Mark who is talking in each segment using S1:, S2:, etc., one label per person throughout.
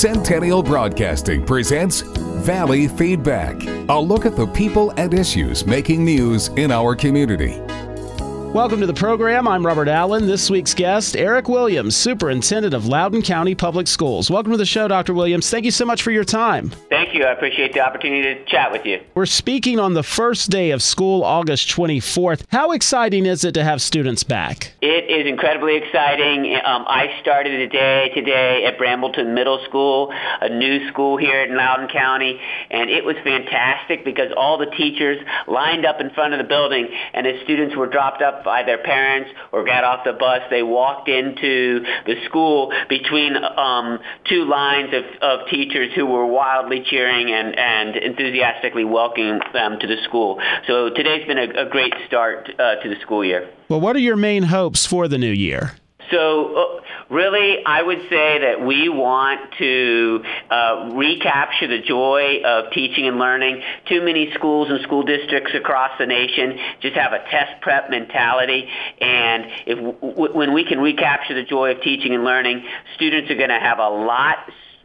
S1: Centennial Broadcasting presents Valley Feedback, a look at the people and issues making news in our community.
S2: Welcome to the program. I'm Robert Allen. This week's guest, Eric Williams, Superintendent of Loudoun County Public Schools. Welcome to the show, Dr. Williams. Thank you so much for your time.
S3: Thank you. I appreciate the opportunity to chat with you.
S2: We're speaking on the first day of school, August 24th. How exciting is it to have students back?
S3: It is incredibly exciting. I started a day today at Brambleton Middle School, a new school here in Loudoun County, and it was fantastic because all the teachers lined up in front of the building, and as students were dropped up by their parents or got off the bus, they walked into the school between two lines of teachers who were wildly cheering and enthusiastically welcoming them to the school. So today's been a great start to the school year.
S2: Well, what are your main hopes for the new year?
S3: So really, I would say that we want to recapture the joy of teaching and learning. Too many schools and school districts across the nation just have a test prep mentality, and when we can recapture the joy of teaching and learning, students are going to have a lot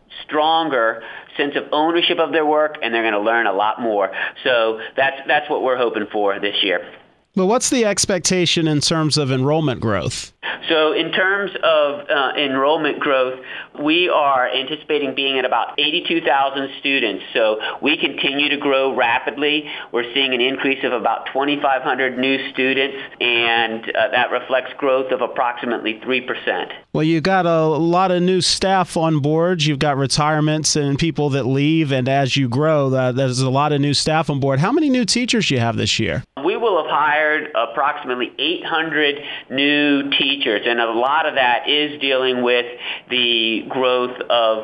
S3: stronger sense of ownership of their work, and they're going to learn a lot more. So that's what we're hoping for this year.
S2: Well, what's the expectation in terms of enrollment growth?
S3: So in terms of enrollment growth, we are anticipating being at about 82,000 students. So we continue to grow rapidly. We're seeing an increase of about 2,500 new students, and that reflects growth of approximately 3%.
S2: Well, you've got a lot of new staff on board. You've got retirements and people that leave, and as you grow, there's a lot of new staff on board. How many new teachers do you have this year?
S3: We will have hired approximately 800 new teachers, and a lot of that is dealing with the growth of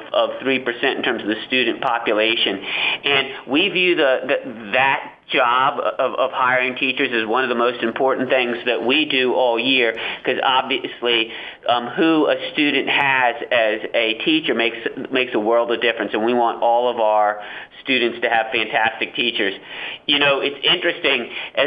S3: 3% in terms of the student population. And we view that job of hiring teachers is one of the most important things that we do all year, because obviously who a student has as a teacher makes a world of difference, and we want all of our students to have fantastic teachers. You know, it's interesting,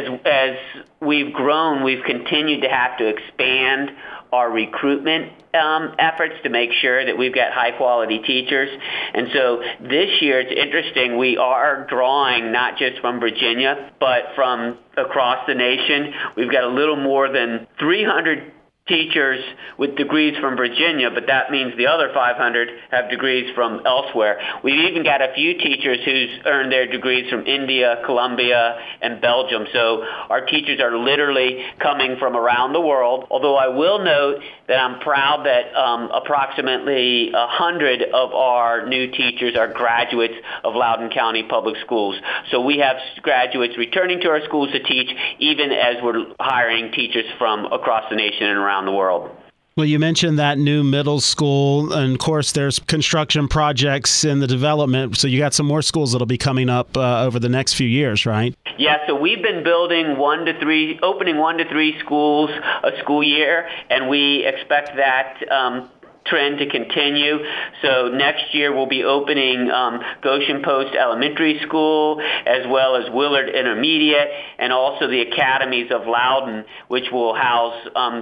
S3: as we've grown, we've continued to have to expand our recruitment efforts to make sure that we've got high-quality teachers. And so this year, it's interesting, we are drawing not just from Virginia, but from across the nation. We've got a little more than 300 teachers with degrees from Virginia, but that means the other 500 have degrees from elsewhere. We've even got a few teachers who's earned their degrees from India, Colombia, and Belgium. So our teachers are literally coming from around the world, although I will note that I'm proud that approximately 100 of our new teachers are graduates of Loudoun County Public Schools. So we have graduates returning to our schools to teach, even as we're hiring teachers from across the nation and around the world.
S2: Well, you mentioned that new middle school, and of course there's construction projects in the development, so you got some more schools that'll be coming up over the next few years, right?
S3: Yeah, so we've been building opening 1 to 3 schools a school year, and we expect that trend to continue. So next year we'll be opening Goshen Post Elementary School, as well as Willard Intermediate, and also the academies of Loudoun, which will house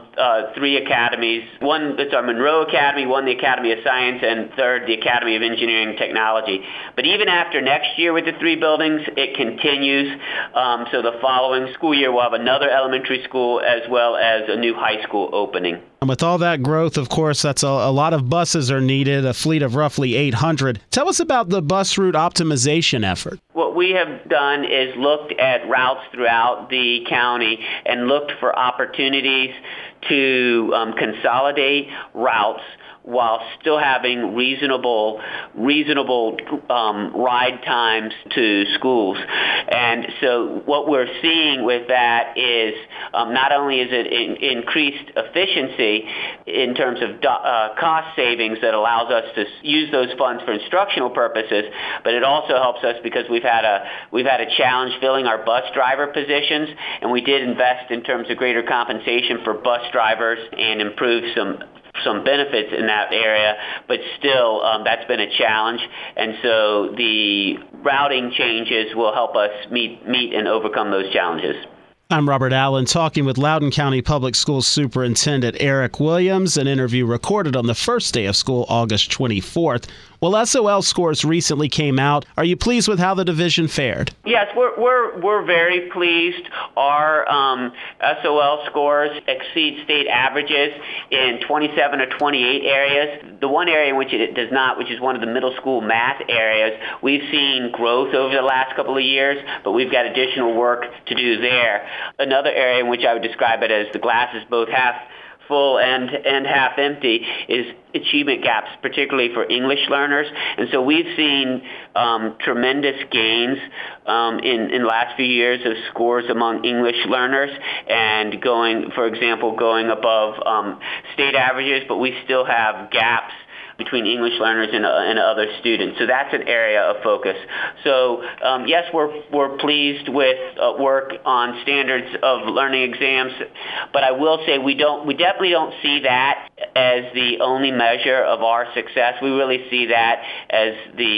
S3: 3 academies. One that's our Monroe Academy, one the Academy of Science, and third the Academy of Engineering and Technology. But even after next year with the 3 buildings, it continues. So the following school year we'll have another elementary school as well as a new high school opening.
S2: And with all that growth, of course, that's a lot of buses are needed, a fleet of roughly 800. Tell us about the bus route optimization effort.
S3: What we have done is looked at routes throughout the county and looked for opportunities to consolidate routes while still having reasonable ride times to schools. And so what we're seeing with that is not only is it increased efficiency in terms of cost savings that allows us to use those funds for instructional purposes, but it also helps us because we've had a challenge filling our bus driver positions, and we did invest in terms of greater compensation for bus drivers and improve some benefits in that area, but still that's been a challenge, and so the routing changes will help us meet and overcome those challenges.
S2: I'm Robert Allen, talking with Loudoun County Public Schools Superintendent Eric Williams, an interview recorded on the first day of school, August 24th. Well, SOL scores recently came out. Are you pleased with how the division fared?
S3: Yes, we're very pleased. Our SOL scores exceed state averages in 27 or 28 areas. The one area in which it does not, which is one of the middle school math areas, we've seen growth over the last couple of years, but we've got additional work to do there. Another area in which I would describe it as the glass is both half full and half empty is achievement gaps, particularly for English learners. And so we've seen tremendous gains in the last few years of scores among English learners and going above state averages, but we still have gaps between English learners and other students. So that's an area of focus. So yes, we're pleased with work on standards of learning exams, but I will say we definitely don't see that as the only measure of our success. We really see that as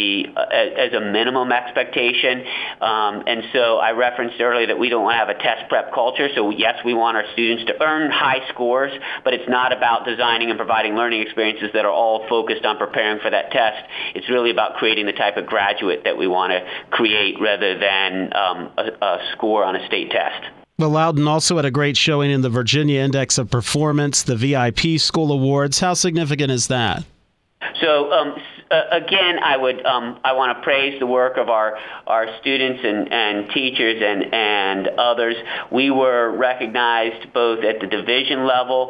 S3: a minimum expectation. And so I referenced earlier that we don't want to have a test prep culture. So yes, we want our students to earn high scores, but it's not about designing and providing learning experiences that are all focused on preparing for that test. It's really about creating the type of graduate that we want to create rather than a score on a state test.
S2: Well, Loudoun also had a great showing in the Virginia Index of Performance, the VIP School Awards. How significant is that?
S3: So again, I want to praise the work of our students and teachers and others. We were recognized both at the division level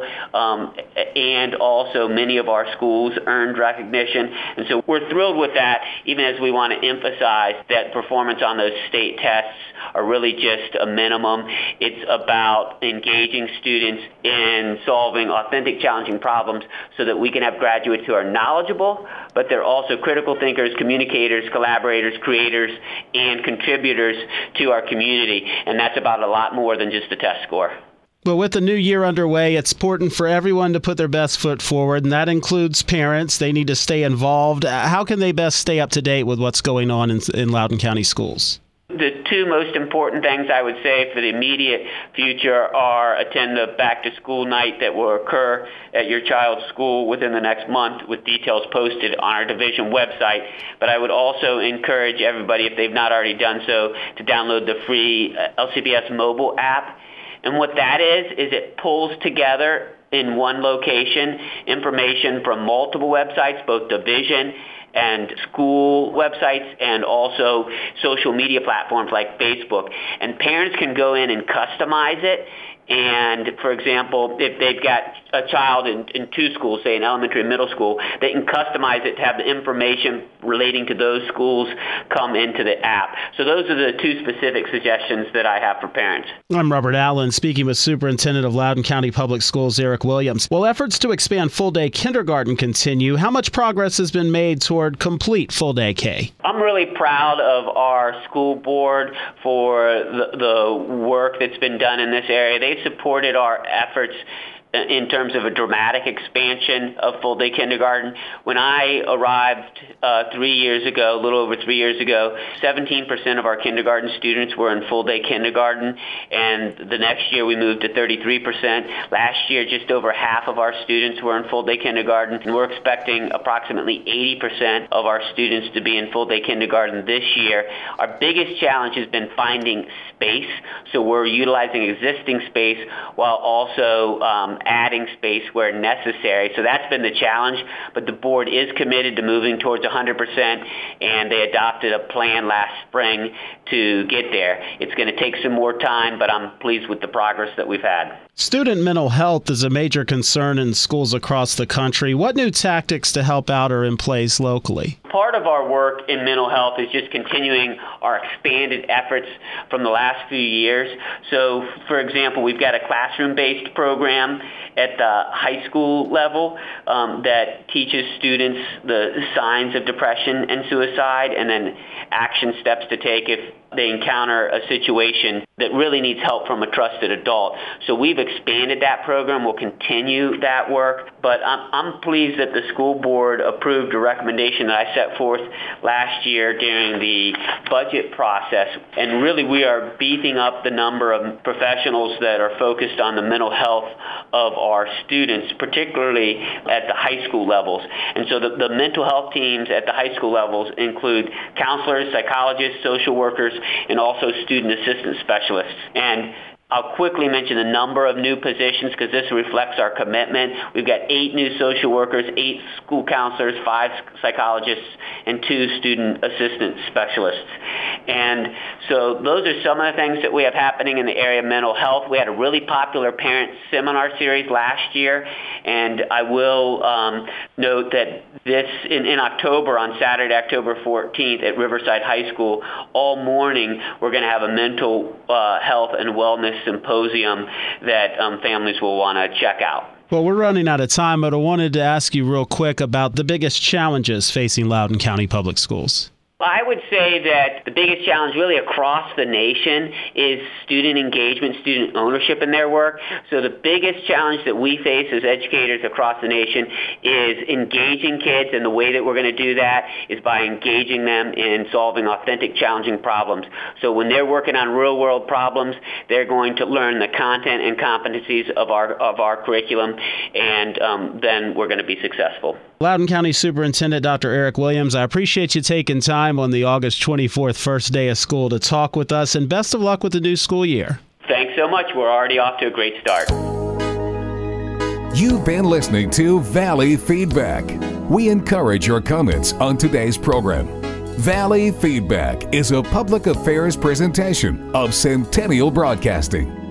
S3: and also many of our schools earned recognition. And so we're thrilled with that, even as we want to emphasize that performance on those state tests are really just a minimum. It's about engaging students in solving authentic, challenging problems so that we can have graduates who are knowledgeable, but they're also critical thinkers, communicators, collaborators, creators, and contributors to our community. And that's about a lot more than just a test score.
S2: Well, with the new year underway, it's important for everyone to put their best foot forward, and that includes parents. They need to stay involved. How can they best stay up to date with what's going on in Loudoun County schools?
S3: The two most important things I would say for the immediate future are attend the back-to-school night that will occur at your child's school within the next month with details posted on our division website. But I would also encourage everybody, if they've not already done so, to download the free LCPS mobile app. And what that is it pulls together in one location information from multiple websites, both division and school websites and also social media platforms like Facebook. And parents can go in and customize it. And, for example, if they've got a child in two schools, say in elementary and middle school, they can customize it to have the information relating to those schools come into the app. So those are the two specific suggestions that I have for parents.
S2: I'm Robert Allen, speaking with Superintendent of Loudoun County Public Schools, Eric Williams. Well, efforts to expand full-day kindergarten continue. How much progress has been made toward complete full-day K?
S3: I'm really proud of our school board for the work that's been done in this area. They've supported our efforts in terms of a dramatic expansion of full-day kindergarten. When I arrived 3 years ago, a little over 3 years ago, 17% of our kindergarten students were in full-day kindergarten, and the next year we moved to 33%. Last year, just over half of our students were in full-day kindergarten, and we're expecting approximately 80% of our students to be in full-day kindergarten this year. Our biggest challenge has been finding space, so we're utilizing existing space while also adding space where necessary. So that's been the challenge, but the board is committed to moving towards 100%, and they adopted a plan last spring to get there. It's going to take some more time, but I'm pleased with the progress that we've had.
S2: Student mental health is a major concern in schools across the country. What new tactics to help out are in place locally?
S3: Part of our work in mental health is just continuing our expanded efforts from the last few years. So, for example, we've got a classroom-based program at the high school level that teaches students the signs of depression and suicide and then action steps to take if they encounter a situation that really needs help from a trusted adult. So we've expanded that program. We'll continue that work. But I'm pleased that the school board approved a recommendation that I set forth last year during the budget process. And really, we are beefing up the number of professionals that are focused on the mental health of our students, particularly at the high school levels. And so the mental health teams at the high school levels include counselors, psychologists, social workers, and also student assistance specialists. And I'll quickly mention the number of new positions because this reflects our commitment. We've got 8 new social workers, 8 school counselors, 5 psychologists, and 2 student assistance specialists. And so those are some of the things that we have happening in the area of mental health. We had a really popular parent seminar series last year, and I will note that this in October, on Saturday, October 14th at Riverside High School, all morning we're going to have a mental health and wellness symposium that families will want to check out.
S2: Well, we're running out of time, but I wanted to ask you real quick about the biggest challenges facing Loudoun County Public Schools.
S3: I would say that the biggest challenge really across the nation is student engagement, student ownership in their work. So the biggest challenge that we face as educators across the nation is engaging kids, and the way that we're going to do that is by engaging them in solving authentic, challenging problems. So when they're working on real-world problems, they're going to learn the content and competencies of our curriculum, and then we're going to be successful.
S2: Loudoun County Superintendent Dr. Eric Williams, I appreciate you taking time on the August 24th first day of school to talk with us, and best of luck with the new school year.
S3: Thanks so much. We're already off to a great start.
S1: You've been listening to Valley Feedback. We encourage your comments on today's program. Valley Feedback is a public affairs presentation of Centennial Broadcasting.